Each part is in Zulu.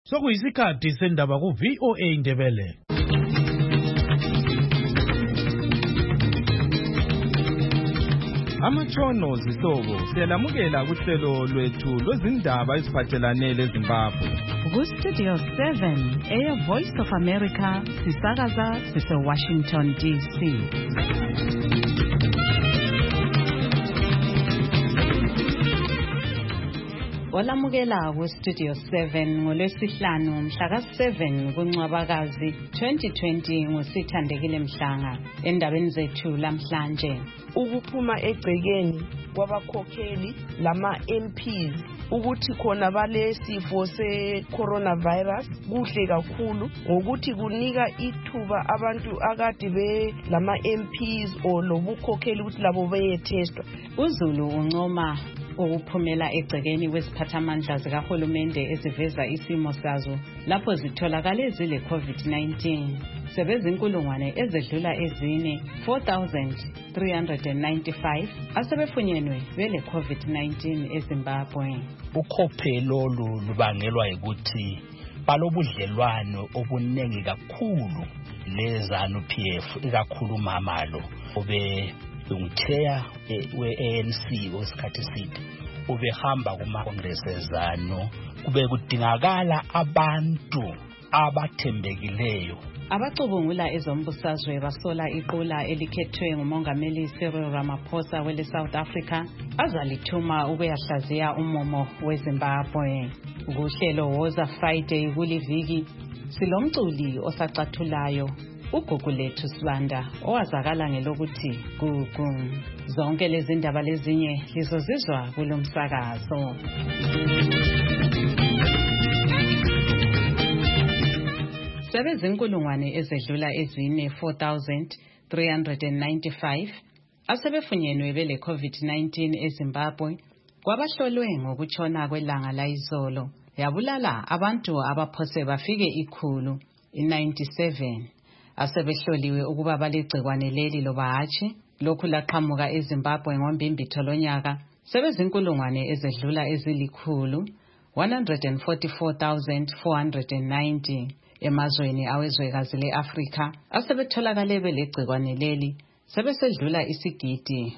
Sokuyisikhathi sendaba ku VOA Ndebele. Amatshono zihlobo siyalamukela kuhlelo lwethu lwezindaba eziphathelane leZimbabwe. Ku-Studio 7 Air Voice of America sisakaza sise-Washington DC. Olamukela ku-Studio 7 ngolwesihlanu mhla ka-7 kuNcwabakazi 2020 nguSithandekile Mhlanga. Endabeni zethu lamhlanje, ukuphuma egcekeni kwabakhokheli lama MPs ukuthi khona balesifo se-coronavirus kuhle kakhulu ngokuthi kunika ithuba abantu akade be lama MPs o lobukhokheli ukuthi labo beyetestwa. uZulu uncoma ukuphumela egcekeni kwesiphathamandla zikahulumende eziveza isimo sazo lapho zitholakale zile COVID-19. Sebezinkulungwane ezedlula ezine 4,395 asebefunyenwe bele COVID-19 eZimbabwe. Ukhophelo lubangelwa ukuthi balobudlelwano obunengi kakhulu leZANU-PF, ikakhulu mamalo obe ungtheya we-ANC osikhathi eside ubehamba kuma-congress eZANU, kube kudingakala abantu abathembekileyo. Abacubungula ezombusazwe basola iqula elikhethwe ngumongameli Cyril Ramaphosa wele South Africa azalithuma ukuyahlaziya umumo weZimbabwe. Kuhlelo Woza Friday kuliviki silomculi osacathulayo uGugu lethu Sibanda owazakala ngelokuthi Gugu. Zonke lezi ndaba lezinye lizozizwa kulomsakazo. Sebezinkulungwane ezedlula ezine 4,395 asebefunyenwe bele COVID-19 eZimbabwe kwabahlolwe ngokutshona kwelanga layizolo yabulala abantu abaphose bafike 197 asebehloliwe ukuba balegcikwane leli loba hatshi. Lokhu laqhamuka eZimbabwe ngombimbitho lonyaka sebezinkulungwane ezedlula ezilikhulu 144,490 emazweni awezwekazi le-Afrika asebetholakale belegcikwane leli sebesedlula isigidi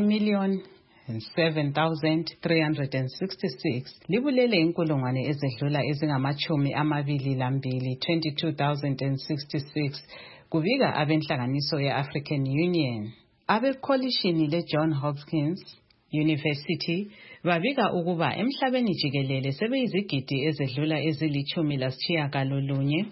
1,007,366 libulele inkulungwane ezedlula ezingamachumi amabili lambili 22,066 kubika abenhlanganiso ye-African Union. Abekolishini le-John Hopkins University babika ukuba emhlabeni jikelele sebeyizigidi ezedlula ezilichumi lasitshiyagalolunye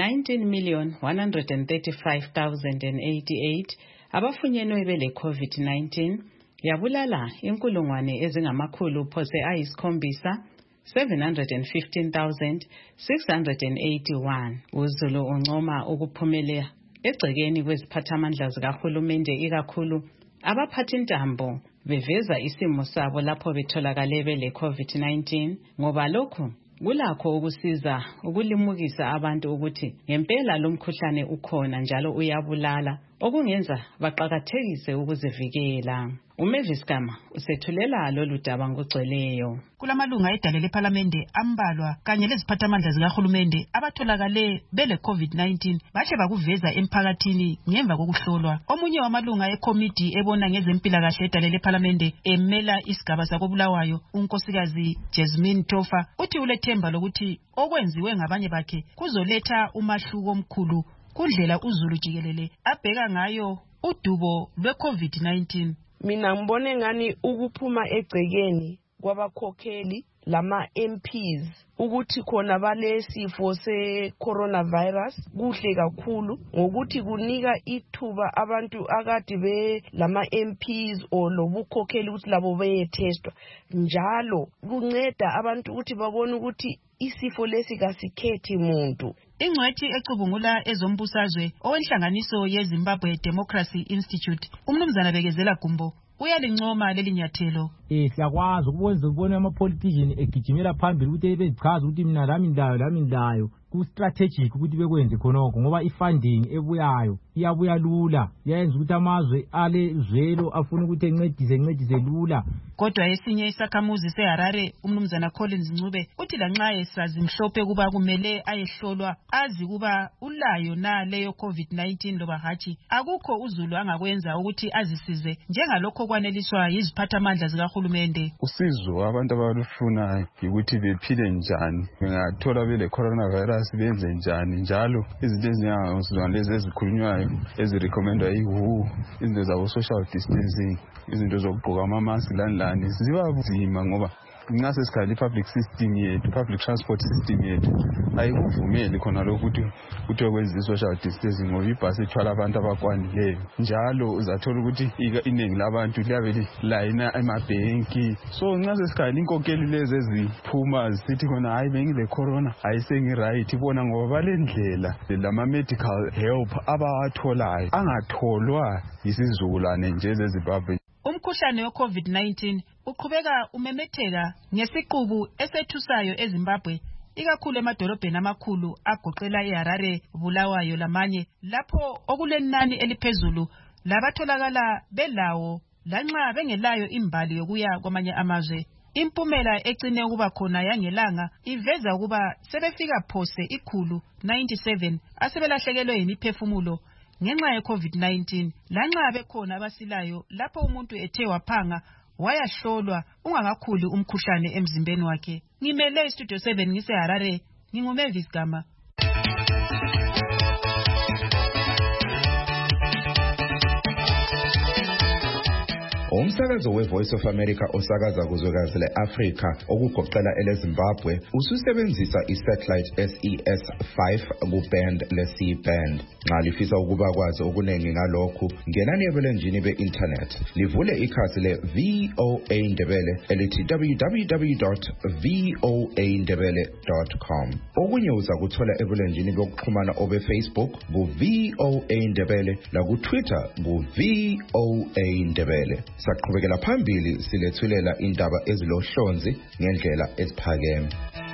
19,135,088 abafunyenwe bele COVID-19 yabulala inkulungwane ezingamakhulu phose ayisikhombisa 715,681. uZulu uncoma ukuphumelela egcekeni kweziphathamandla zikahulumende ikakhulu abaphathintambo beveza isimo sabo lapho betholakale bele COVID-19 ngoba lokhu kulakho ukusiza ukulimukisa abantu ukuthi ngempela lo mkhuhlane ukhona njalo uyabulala okungenza baqakathekise ukuzivikela. uMavis Gama usethulela lolu daba ngogcweleyo. Kulamalunga edale leParlamente ambalwa kanye leziphathamandla zikahulumende abatholakale bele COVID-19 bahle bakuveza emphakathini ngemva kokuhlolwa. Omunye wamalunga ekomiti ebona ngezempilakahle edale leParlamente emela isigaba sakobulawayo unkosikazi Jasmine Tofa uthi ulethemba lokuthi okwenziwe ngabanye bakhe kuzoletha umahluko omkhulu kundlela uZulu jikelele abheka ngayo udubo lwe-COVID-19. Mina ngibone ngani ukuphuma egcekeni kwabakhokheli lama MPs ukuthi khona balesifo se-coronavirus kuhle kakhulu ngokuthi kunika ithuba abantu akade be lama MPs o lobukhokheli ukuthi labo beyetestwa, njalo kunceda abantu ukuthi babone ukuthi isifo lesi kasikhethi muntu. Ingcwethi ecubungula ezombusazwe owenhlanganiso yeZimbabwe Democracy Institute umnumzana Bekezela Gumbo uyalincoma leli nyathelo. Siyakwazi ukubona amapolitician egijimela phambili ukuthi bezichaza ukuthi mina lami ndayo ku-strategic ukuthi bekwenze khonokho ngoba i-funding ebuyayo iyabuya lula, yayenza ukuthi amazwe alezwelo afuna ukuthi encedise lula. Kodwa esinye isakhamuzi seHarare umnumzana Collins Ncube uthi lanxa esazi mhlophe kuba kumele ayehlolwa azi kuba ulayo na leyo COVID-19 loba hatshi, akukho uZulu angakwenza ukuthi azisize njengalokho kwaneliswa yiziphathamandla zikahulumende. Usizo abantu abalufunayo ukuthi bephile njani, bengathola bele coronavirus benze njani, njalo izinto ezinjengazona lezi ezikhulunywayo ezirecommendwa yi-WHO, izinto zabo social distancing, izinto zokugqoka ama-mask lani ziba nzima ngoba nxa sesikhathi public system yethu, public transport system yethu ayikuvumeli khona lokho ukuthi kwenza i-social distancing ngoba ibhasi ithwala abantu abakwanileyo, njalo uzathola ukuthi iningi labantu liyabe layina emabhenki. So nxa sesikhathi inkokheli lezi eziphuma zisithi khona hayi bengile corona ayisengiright, ibona ngoba balendlela lama-medical help abawatholayo angatholwa yisizukulwane nje zeZimbabwe. Umkhuhlane we-COVID-19 uqhubeka umemetheka ngesiqubu esethusayo eZimbabwe, ikakhulu emadolobheni amakhulu agoqela iHarare, Bulawayo lamanye, lapho okulenani eliphezulu labatholakala belawo lanxa bengelayo imbali yokuya kwamanye amazwe. Impumela ecine ukuba khona yangelanga iveza ukuba sebefika phose 197 asebelahlekelwe yimiphefumulo ngenxa ye-COVID-19, lanxa bekhona abasilayo lapho umuntu ethe waphanga wayahlolwa ungakakhuli umkhuhlane emzimbeni wakhe. Ngimele iStudio 7 ngiseHarare, nginguMavis Gama. Umsakazo we-Voice of America osakaza kuzwekazi le-Afrika okugoqela eleZimbabwe ususebenzisa i-satellite SES-5 ku-band le-C-band. Nxa lifisa ukuba kwazi okunengi ngalokhu, ngenani ebulenjini be-internet, livule ikhasi le-VOA Ndebele elithi www.voandebele.com. Okunye uza kuthola ebulenjini bokuxhumana obe-Facebook ku-VOA Ndebele laku-Twitter ku-VOA Ndebele. Saqhubekela phambili silethulela indaba ezilohlonzi ngendlela eziphakeme.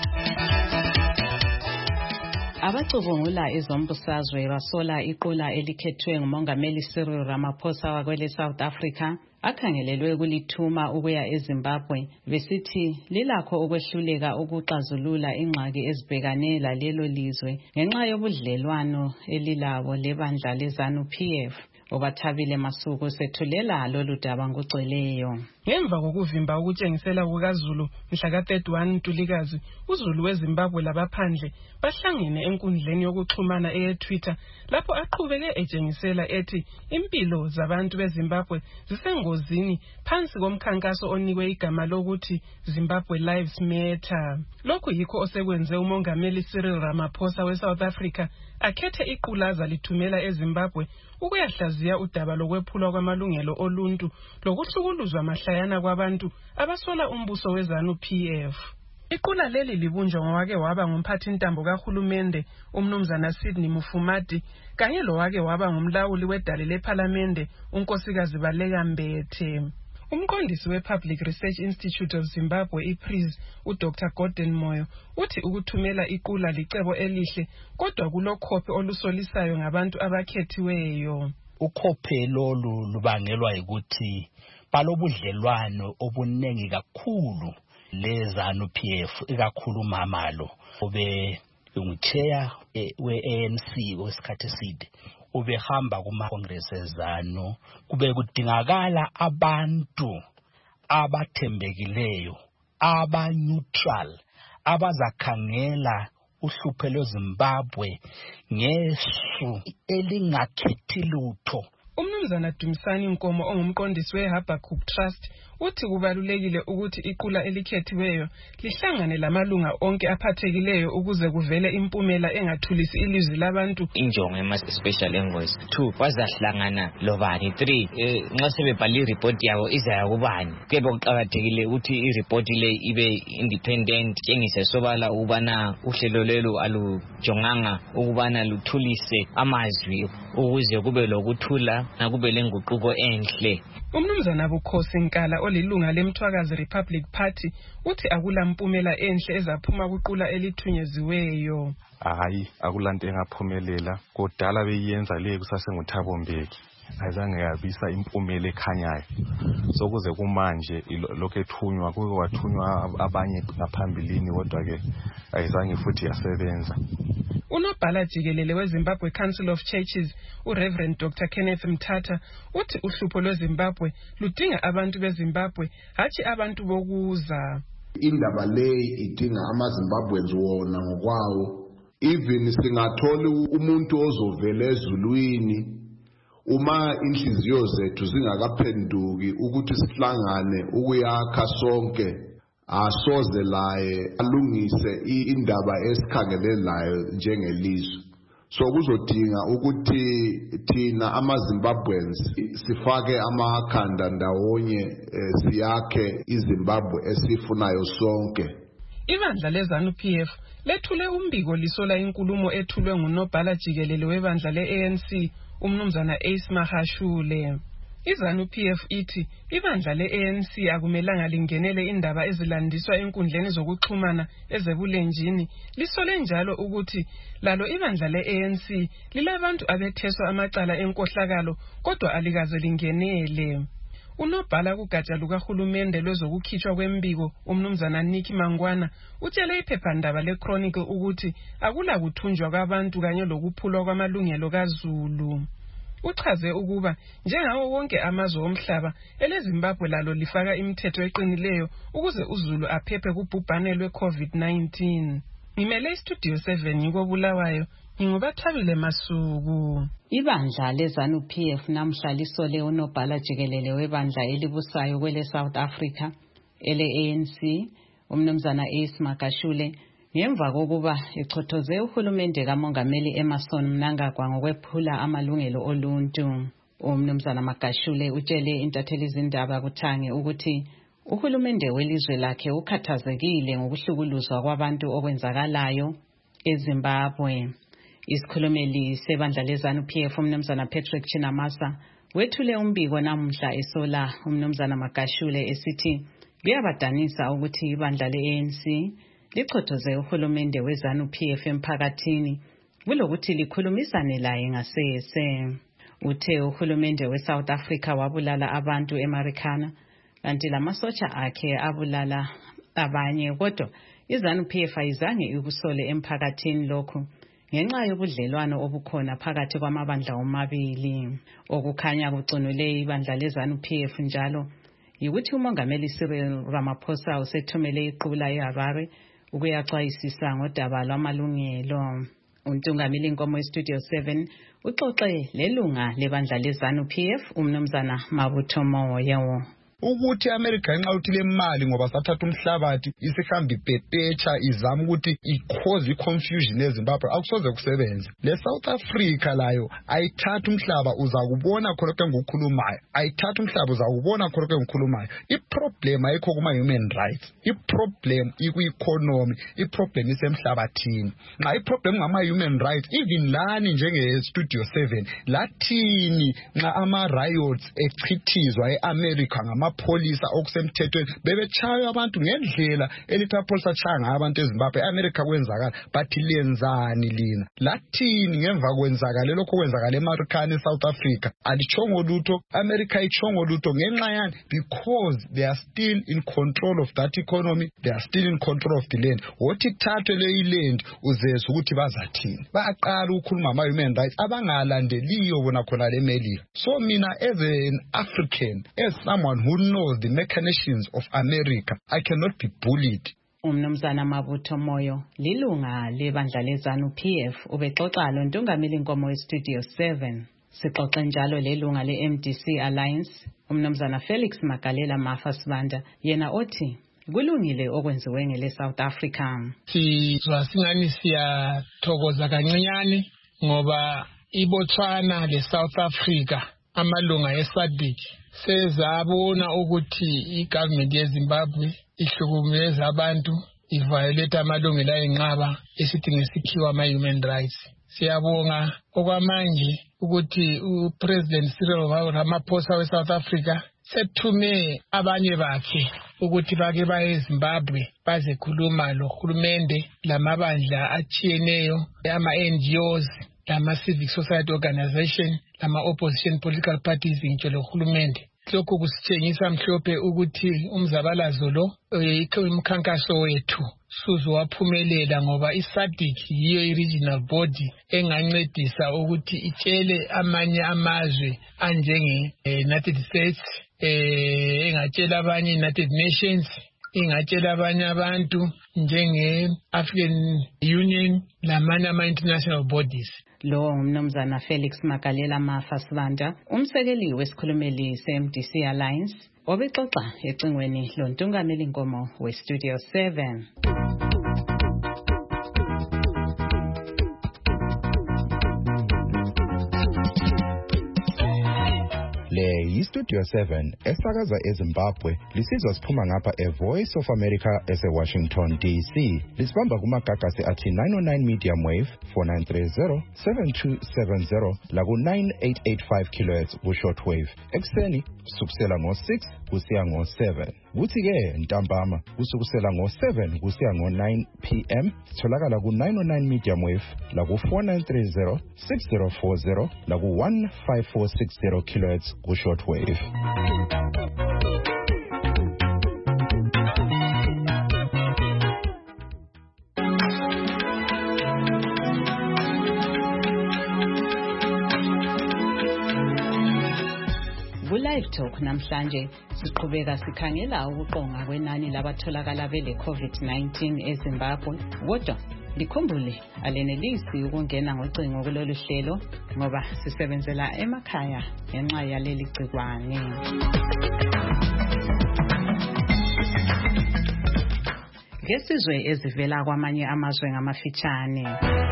Abacubungula ezombusazwe basola iqula elikhethwe nguMongameli Cyril Ramaphosa wakwele South Africa akhangelelwe kulithuma ukuya eZimbabwe, besithi lilakho ukwehluleka ukuxazulula ingxaki ezibhekane lalelo lizwe ngenxa yobudlelwano elilabo lebandla leZANU-PF. Obathabile Masuku sethulela lolu daba ngugcweleyo. Ngemva kokuvimba ukutshengisela kukaZulu mhla ka-31 Ntulikazi, uZulu weZimbabwe labaphandle bahlangene enkundleni yokuxhumana eyeTwitter lapho aqhubeke etshengisela ethi impilo zabantu beZimbabwe zisengozini phansi komkhankaso onikwe igama lokuthi Zimbabwe Lives Matter. Lokhu yikho osekwenze uMongameli Cyril Ramaphosa weSouth Africa akhethe iqulaza lithumela eZimbabwe ukuyahlaziya udaba lokwephulwa kwamalungelo oluntu lokuhlukuluzwa mahlayana kwabantu abasola umbuso weZANU-PF. Iqula leli libunjwa ngowake waba ngumphathintambo kahulumende umnumzana Sidney Mufamadi kanye lowake waba ngumlawuli wedale lephalamende unkosikazi Baleka Mbethe. Umqondisi we-Public Research Institute of Zimbabwe, IPRIZ, uDr. Gordon Moyo, uthi ukuthumela iqula licebo elihle, kodwa kulokhophe olusolisayo ngabantu abakhethiweyo. Ukhophe lolu lubangelwa ukuthi balobudlelwano obunengi kakhulu leZANU-PF, ikakhulu mamalo obe unguchair we-ANC wesikhathi eside. Ubehamba kuma-Congress eZANU, kube kudingakala abantu abathembekileyo, aba-neutral, abazakhangela uhlupho lweZimbabwe ngesu elingakhethi lutho. Umnumzana Dumisani Nkomo ongumqondisi we-Habakkuk Trust uthi kubalulekile ukuthi iqula elikhethiweyo lihlangane lamalunga onke aphathekileyo ukuze kuvele impumela engathulisi ilizwi labantu. Injongo yama-special envoys 2 bazahlangana lobani 3 nxa sebebhala ireport yabo izaya kubani. Kube kuqakathekile ukuthi ireport le ibe independent, tshengise sobala ukubana uhlelo lelo alujonganga ukubana luthulise amazwi ukuze kube lokuthula nakube lenguquko enhle. Umnumzana Bukhosi Nkala olilunga leMthwakazi Republic Party uthi akulampumela enhle ezaphuma kuqula elithunyeziweyo. Hayi, akulanto engaphumelela kodala beyenza le kusase nguThabo Mbeki. Ayizange yabisa impumela ekhanyayo. Sokuze kumanje lokho ethunywa kuke wathunywa abanye ngaphambilini kodwa ke ayizange futhi yasebenza. Unobhala jikelele weZimbabwe Council of Churches, uReverend Dr. Kenneth Mthatha, uthi uhlupho lweZimbabwe ludinga abantu beZimbabwe, hathi abantu bokuza. Indaba le idinga amaZimbabweans wona ngokwawo. Even singathola umuntu ozovela ezulwini uma inhliziyo zethu zingakaphenduki ukuthi sihlangane ukuyakha sonke, asoze laye alungise indaba esikhangelelayo njengelizwe. So kuzodinga ukuthi thina amaZimbabweans sifake amakhanda ndawonye siyakhe iZimbabwe esifunayo sonke. Ibandla leZANU-PF lethule umbiko lisola inkulumo ethulwe ngunobhala jikelele webandla le-ANC umnumzana Ace Mahashule. IZANU-PF ithi ibandla le-ANC akumelanga lingenele indaba ezilandiswa enkundleni zokuxhumana ezebulenjini, lisole njalo ukuthi lalo ibandla le-ANC lilabantu abetheswa amacala enkohlakalo kodwa alikaze lingenele. Unobhala kugatsha lukahulumende lwezokukhitshwa kwembiko umnumzana Nikki Mangwana utshele iphephandaba leChronicle ukuthi akula kuthunjwa kwabantu kanye lokuphulwa kwamalungelo kaZulu. Uchaze ukuba njengawo wonke amazwe omhlaba eleZimbabwe lalo lifaka imithetho eqinileyo ukuze uZulu aphephe kubhubhane lwe-COVID-19. Ngimele iStudio 7 ngikobulawayo, ngingubathabile Masuku. Ibandla leZANU-PF namhla lisole unobhala jikelele webandla elibusayo kwele South Africa ele-ANC umnumzana Ace Magashule ngemva kokuba echothoze uhulumende kaMongameli Emmerson Mnangagwa ngokwephula amalungelo oluntu. Umnumzana Magashule utshele intatheli izindaba kuthange ukuthi uhulumende welizwe lakhe ukhathazekile ngokuhlukuluzwa kwabantu okwenzakalayo eZimbabwe. Isikhulumeli sebandla leZANU-PF umnumzana Patrick Chinamasa wethule umbiko namuhla esola umnumzana Magashule esithi kuyabadanisa ukuthi ibandla le-ANC lichothoze uhulumende weZANU-PF emphakathini kulokuthi likhulumisane laye ngasese. Uthe uhulumende weSouth Africa wabulala abantu eMarikana kanti lamasotsha akhe abulala abanye, kodwa iZANU-PF ayizange ikusole emphakathini lokhu ngenxa yobudlelwano obukhona phakathi kwamabandla omabili. Okukhanya kucunule ibandla leZANU-PF njalo yikuthi uMongameli Cyril Ramaphosa usethumele iqula eHarare ukuyaxwayisisa ngodaba lwamalungelo. Untungameli inkomo eStudio 7 uxoxe lelunga lebandla leZANU-PF umnumzana Mabutho Moyo. Ukuthi America nxa uthi le mali ngoba sathatha umhlabathi isihamba ipepecha izama ukuthi ikhoze iconfusion eZimbabwe akusoze kusebenza. Le South Africa layo ayithatha umhlaba uzakubona khonke ngokukhulumayo, ayithatha umhlaba uzakubona khonke ngokukhulumayo. Iproblem ayikho kuma human rights, iproblem iku-economy, iproblem isemhlabathini. Nxa iproblem ngama human rights even lani njenge Studio 7 lathini nxa ama riots echithizwa eAmerica ngama polisa okusemthethweni bebechaya abantu ngendlela elithi apolisa changa abantu eZimbabwe eAmerica kwenzakala bathi lenzani lina lathini ngemva kwenzakala lokho kwenzakala eMarikana eSouth Africa alichongo lutho America ichongo lutho ngenxa yani because they are still in control of that economy, they are still in control of the land. Wothi thathe le land uzeza ukuthi bazathini baqala ukukhuluma ama human rights abangalandeliyo bona khona le Melika. So mina as an African, as someone who knows the mechanisms of America, I cannot be bullied. Umnumzana Mabutho Moyo lilunga lebandla leZANU-PF ubexoxa lo ntungameli inkomo weStudio 7. Sixoxe njalo lelunga leMDC Alliance umnumzana Felix Magalela Mafa Sibanda yena othi kulungile okwenziwe ngele South Africa. Singani siyathokoza kancinyane ngoba iBotswana le South Africa amalunga eSADC sezabona ukuthi igovernment yeZimbabwe ihlukumeza abantu, iviolate amalungelo ayinqaba esithi ngesikhiwa ama human rights. Siyabonga okwamanje ukuthi uPresident Cyril Ramaphosa weSouth Africa sethume abanye bakhe ukuthi bake baye eZimbabwe bazekhuluma lohulumende lamabandla atshiyeneyo ama-NGOs lama-civic society organization lama-opposition political parties ngitsho lohulumende. Lokhu kusitshengisa mhlophe ukuthi umzabalazo lo umkhankaso wethu suzo waphumelela ngoba iSADC yiyo i-regional body engancedisa ukuthi itshele amanye amazwe anjenge United States engatshela abanye United Nations ingatshela abanye abantu njenge African Union lamanye ama-international bodies. Lo umnumzana Felix Magalela Mafasibanda, umsekeli wesikhulumeli se-MDC Alliance, obexoxa ecingweni lontungameli Nkomo we-Studio 7. Le yi-Studio 7 esakaza eZimbabwe lisizwa siphuma ngapha eVoice of America ese-Washington DC. Lisibamba kumagagasi athi 909 medium wave 4930 7270 laku-9885 kHz ku-short wave. Ekuseni kusukela ngo-6 kusiya ngo-7. Kuthi-ke ntambama kusukusela ngo-7 kusiya ngo-9 p.m. sitholakala ku-909 medium wave laku-4930 6040 laku-15460 kHz ku-short wave. Live Talk namhlanje siqhubeka sikhangela ukuqonga kwenani labatholakala bele COVID-19 eZimbabwe. Kodwa likhumbule alenelisi ukungena ngocingo kulolu hlelo ngoba sisebenzela emakhaya ngenxa yaleli gcikwane. Ngesizwe ezivela kwamanye amazwe ngamafitshane.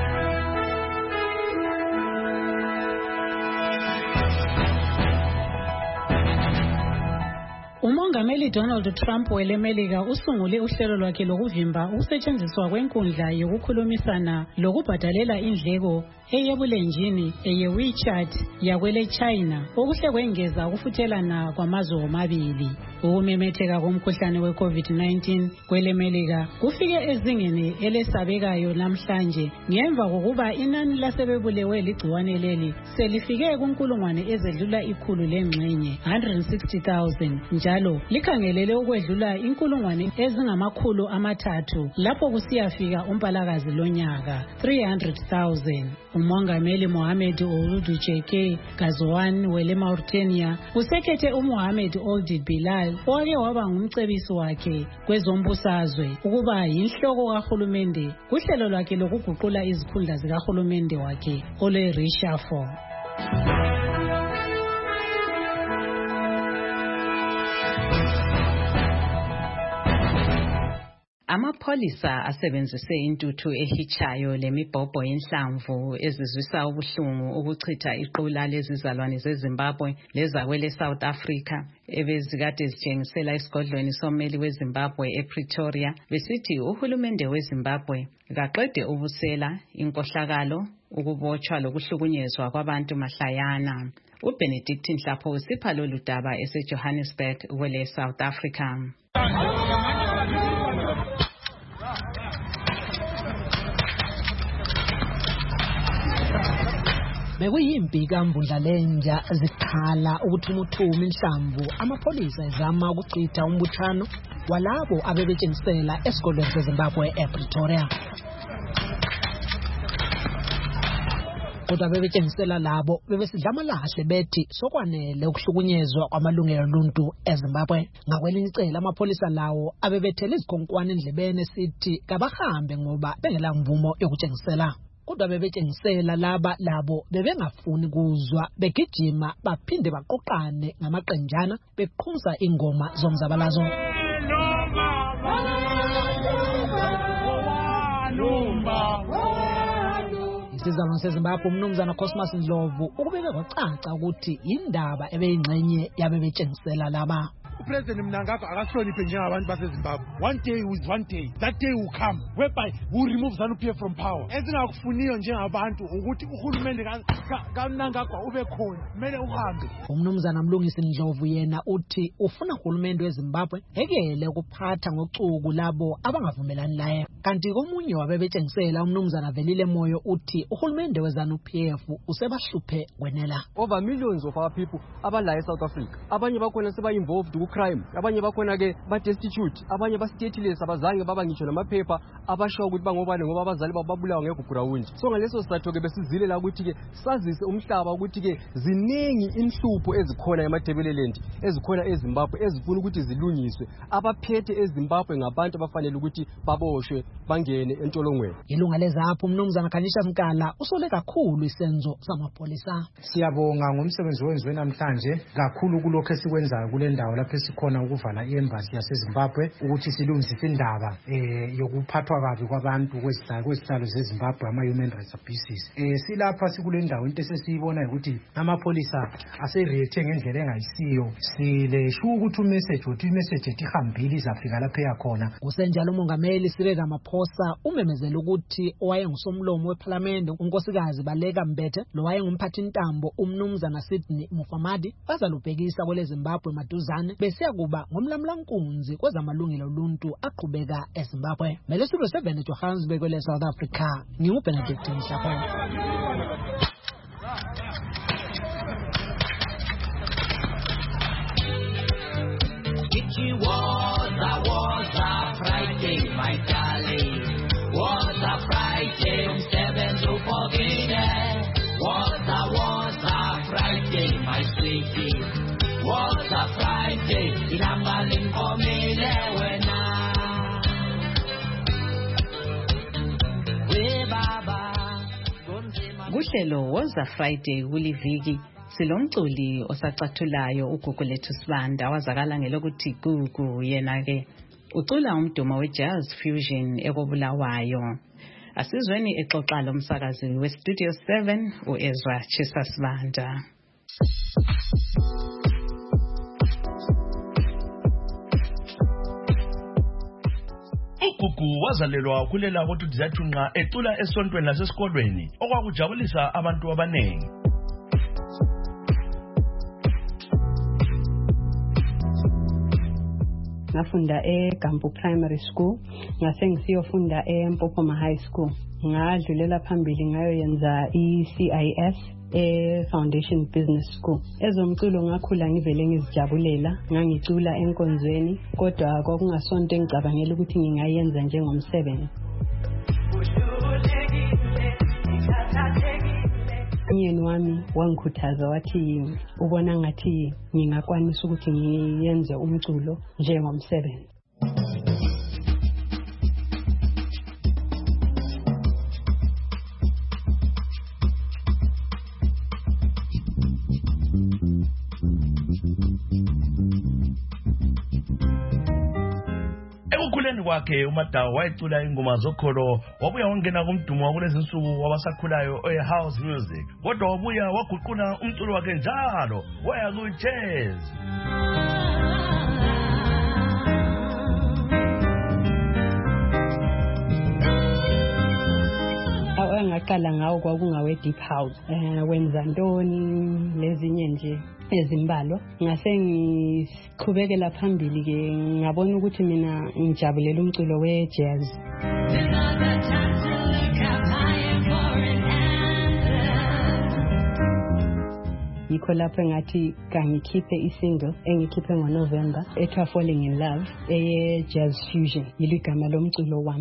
Umongameli Donald Trump welemelika usungule uhlelo lwakhe lokuvimba ukusetshenziswa kwenkundla yokukhulumisana lokubhadalela indleko eyebulenjini eye-WeChat yakwele China okuhle kwengeza ukufuthelana kwamazwe omabili. Ukumemetheka komkhuhlane we-COVID-19 kwelemelika kufike ezingeni elesabekayo namhlanje ngemva kokuba inani lasebebulewe ligciwane leli selifike kunkulungwane ezedlula ikhulu lengxenye 160,000 njalo likhangelele ukwedlula inkulungwane ezingamakhulu amathathu lapho kusiyafika umpalakazi lonyaka 300,000. Umongameli Mohamed Ould Jeke Gazwan wele Mauritania usekhethe uMohamed Ould Bilal owake waba ngumcebisi wakhe kwezombusazwe ukuba yinhloko kahulumende kuhlelo lwakhe lokuguqula izikhundla zikahulumende wakhe ole reshuffle. Amapholisa asebenzise intuthu ehichayo lemibhobho yenhlamvu ezizwisa ubuhlungu ukuchitha iqula lezizalwane zeZimbabwe lezakwele South Africa ebezikade zitshengisela esigodlweni sommeli weZimbabwe ePretoria besithi uhulumende weZimbabwe kaqede ubusela inkohlakalo ukubotshwa lokuhlukunyezwa kwabantu mahlayana. uBenedict Nhlapho usipha lolu daba eseJohannesburg kwele South Africa. Bekuyimpi kambundlalenja zikhala ukuthumuthuma inhlamvu amapholisa ezama ukuchitha umbuthano walabo abebetshengisela esigodlweni seZimbabwe ePretoria. Kodwa bebetshengisela labo bebesidlama lahle bethi sokwanele ukuhlukunyezwa kwamalungelo oluntu eZimbabwe. Ngakwelinye icala amapholisa lawo abebethela izikhonkwane endlebeni sithi kabahambe ngoba bengela mvumo yokutshengisela. Kodwa bebetshengisela labo bebengafuni kuzwa begijima baphinde baqoqane ngamaqenjana beqhumza ingoma zomzabalazo. Isizalwane seZimbabwe umnumzana Cosmas Ndlovu ukubeka kwacaca ukuthi indaba ebeyingxenye yabebetshengisela laba. uPresident Mnangagwa akahloniphe njengabantu baseZimbabwe. One day is one day. That day will come whereby we will remove ZANU-PF from power. Ezingakufuniyo njengabantu ukuthi uhulumende kaMnangagwa ube khona. Kumele uhambe. Umnumzana Mlungisi Ndlovu yena uthi ufuna uhulumende weZimbabwe ekele ukuphatha ngocuku labo abangavumelani naye. Kanti komunye wabebetshengisela umnumzana Velile Moyo uthi uhulumende weZANU-PF usebahluphe kwenela. Over millions of our people abala eSouth Africa. Abanye bakhona seba involved ku crime, abanye bakhona ke ba destitute, abanye ba stateless abazange baba ngisho namaphepha abasho ukuthi bangobani ngoba abazali babulawa ngegugrawundi. So ngaleso sizathu ke besizile la ukuthi ke sazise umhlaba ukuthi ke ziningi inhlupho ezikhona eMatebeleland, ezikhona eZimbabwe ezifuna ukuthi zilungiswe. Abaphethe eZimbabwe ngabantu abafanele ukuthi baboshwe bangene entolongweni. Ilunga lezapho umnumzana Kanisha Mkala usole kakhulu isenzo samapholisa. Siyabonga ngomsebenzi owenziwe namhlanje kakhulu kulokho esikwenzayo kule ndawo lapho esikhona ukuvala iembassy yaseZimbabwe ukuthi silungisise indaba yokuphathwa kabi kwabantu kwezihlalo zeZimbabwe ama-human rights abuses. Silapha sikule ndawo into esesiyibona ukuthi amapholisa ase-reacte ngendlela engayisiyo. Silesho ukuthi imessage etihambile izafika lapho eyakhona. Kusenjalo umongameli Cyril Ramaphosa umemezela ukuthi owayengusomlomo weParliament unkosikazi Baleka Mbete lo wayengumphathintambo umnumzana Sydney Mufamadi bazalubhekisa kwele Zimbabwe maduzane besiya kuba ngomlamlankunzi kwezamalungelo oluntu aqhubeka eZimbabwe. Melesizo 7 Johannesburg kwele South Africa. NginguBenedict Mhlapho. Was a Friday, my darling. Was a Friday, 7 to 14. Was a Friday, my sweetie. Was a Friday, ilambalin komile wena. We baba. Kuhlelo was a Friday kuliviki. Silomculi osacathulayo uGugu lethu Sibanda wazakala ngelokuthi Gugu yena ke ucula umdumo we-jazz fusion ekobulawayo. Asizweni exoxa lomsakazi we-Studio 7 uEzra Chisa Sibanda. uGugu wazalelwa kulela ukuthi zathunqa ecula esontweni lasesikolweni okwakujabulisa abantu abanengi. Ngafunda eGambu Primary School, ngase ngisiyofunda eMpopoma High School. Ngadlulela phambili ngayoyenza iCIS Foundation Business School. Ezomculo ngakhula ngivele ngizijabulela, ngangicula enkonzweni, kodwa kwakungasonto engicabangela ukuthi ngingayenza njengomsebenzi. Umyeni wami wangikhuthaza wathi ubona ngathi ngingakwanisa ukuthi ngiyenze umculo njengomsebenzi. Ekukhuleni kwakhe uMadawu wayecula ingoma zokholo, wabuya wangena kumdumo wakulezi insuku wabasakhulayo house music, kodwa wabuya waguqula umculo wakhe njalo waya ku-jazz. Ngaqala ngawo kwakungawe deep house, wenza ntoni lezinye nje ezimbalwa. Ngase ngiqhubekela phambili ke ngabona ukuthi mina ngijabulela umculo we-jazz. Yikho lapho ngathi kangikhiphe isingle engikhiphe ngoNovember ethiwa Falling in Love eye-jazz fusion, yiligama lomculo wami.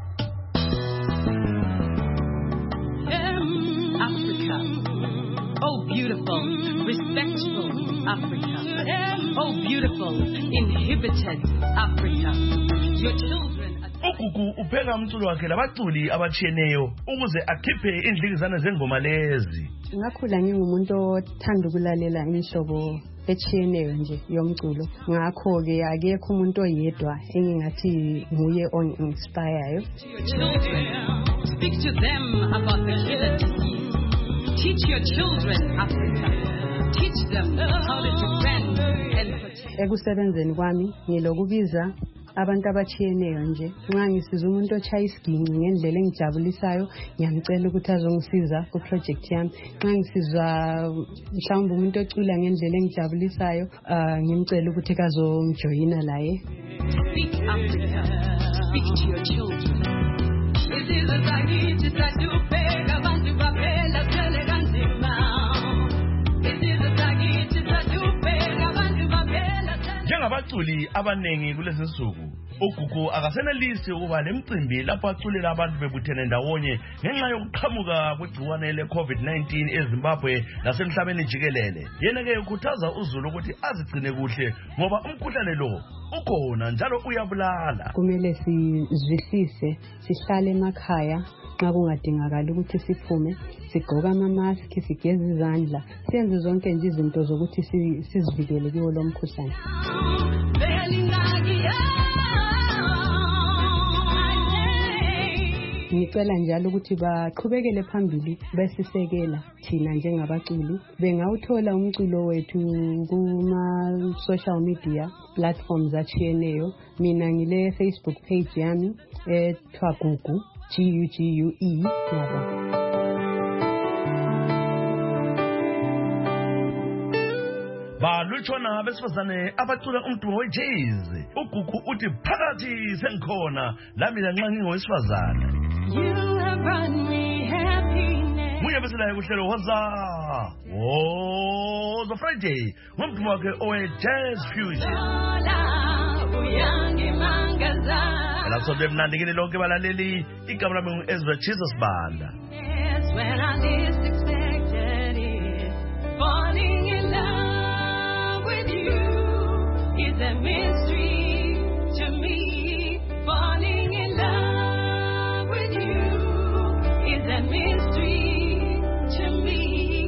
Oh, beautiful, respectful Africa. Oh, beautiful, inhibited Africa. Your children uGugu upheka umculo wakhe labaculi abatshiyeneyo ukuze akhiphe indlikizana zengoma lezi. Ngakhula ngingumuntu othanda ukulalela imihlobo etshiyeneyo nje yomculo. Ngakho ke akekho umuntu oyedwa engingathi nguye on-inspireyo. Speak to them about the liberty Teach your children Africa. Teach them how to defend and protect. Ekusebenzeni kwami ngilokubiza abantu abachiyeneyo nje nxa ngisiza umuntu ochaya isiginci ngendlela engijabulisayo ngiyamcela ukuthi azongisiza ku project yami nxa ngisiza mhlawumbe umuntu ocula ngendlela engijabulisayo ngimcela ukuthi kazongijoyina laye. Speak Africa. Speak to your children. Isizwe sakithi sadubheka abantu baphela sele kanzima. Isizwe sakithi sadubheka abantu baphela. Njengabaculi abanengi kulezi nsuku uGugu akasenelisi ukuba lemicimbi lapho aculela abantu bebuthene ndawonye ngenxa yokuqhamuka kwegciwane le-COVID-19 eZimbabwe nasemhlabeni jikelele. Yena-ke ukhuthaza uZulu ukuthi azigcine kuhle ngoba umkhuhlane lo ukhona njalo uyabulala. Kumele sizwisise sihlale emakhaya nxa kungadingakala ukuthi siphume sigqoka ama-mask sigeze izandla senze zonke nje izinto zokuthi sizivikele kiwo lo mkhuhlane. Ngicela njalo ukuthi baqhubekele phambili besisekela thina njengabaculi bengawuthola umculo wethu kuma social media platforms achiyeneyo. Mina ngile Facebook page yami ethwa Gugu GUGUE yabo. Balutshwana besifazane abacula umdumo we-jazz. uGugu uthi phakathi sengikhona lami lanxa ngingowesifazane. Muye beselayo kuhlelo Woza Friday ngomdumo wakhe owe-jazz fusion. Elakusonto emnandi kini lonke balaleli, igama lami ngu-Ezra Jesus Banda. When I least expected it, falling in love with you is a mystery to me. Falling in love with you is a mystery to me.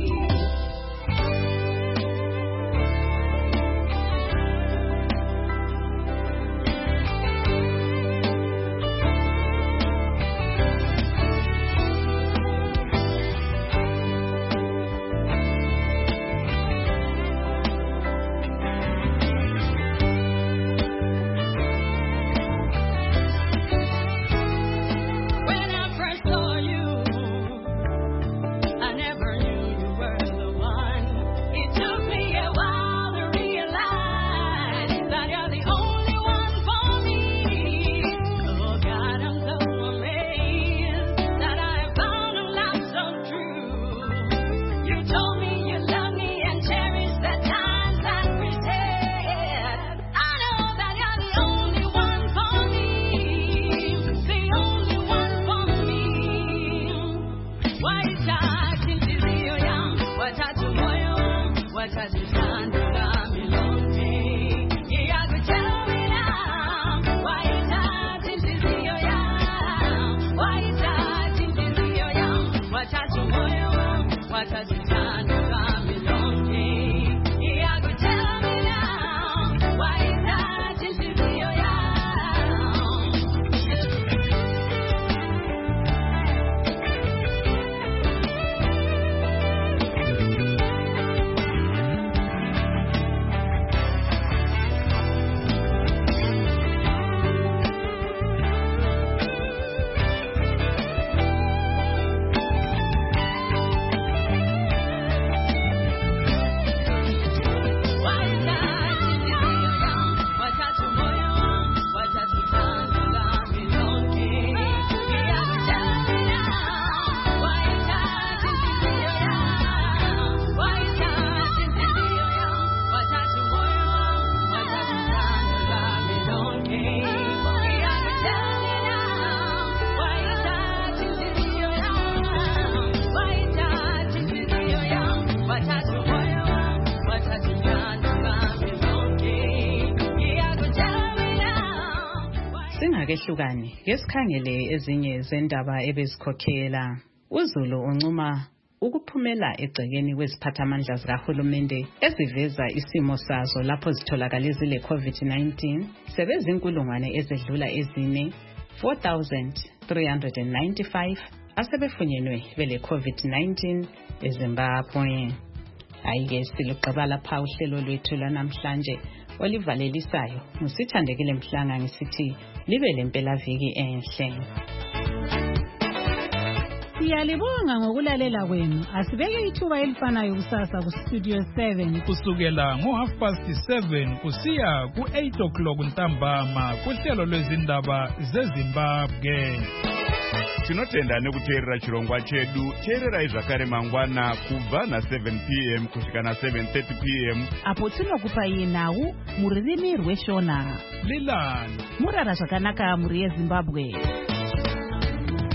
Singakehlukani ngesikhangele ezinye zendaba ebezikhokhela. uZulu uncuma ukuphumela egcekeni kweziphathamandla zikahulumende eziveza isimo sazo lapho zitholakala zile COVID-19 sebezinkulungwane ezedlula ezine 4,395 asebefunyenwe bele COVID-19 eZimbabwe. Ayike siluqaba lapha uhlelo lwethu lanamhlanje olivalelisayo. Musithandekile Mhlanga ngisithi libe lempela viki enhle. Siyalibonga ngokulalela kwenu. Asibeke ithuba elifanayo kusasa ku Studio 7 kusukela ngo7:30 kusiya ku8 ntambama kuhlelo lwezindaba zeZimbabwe. Tinotenda nekuteerera chirongwa chedu. Teererai zvakare mangwana kubva na7 p.m. kusvika na7:30 p.m. apo tinokupa iye nhau muririmi rweshona. Lilani murara zvakanaka muri yeZimbabwe.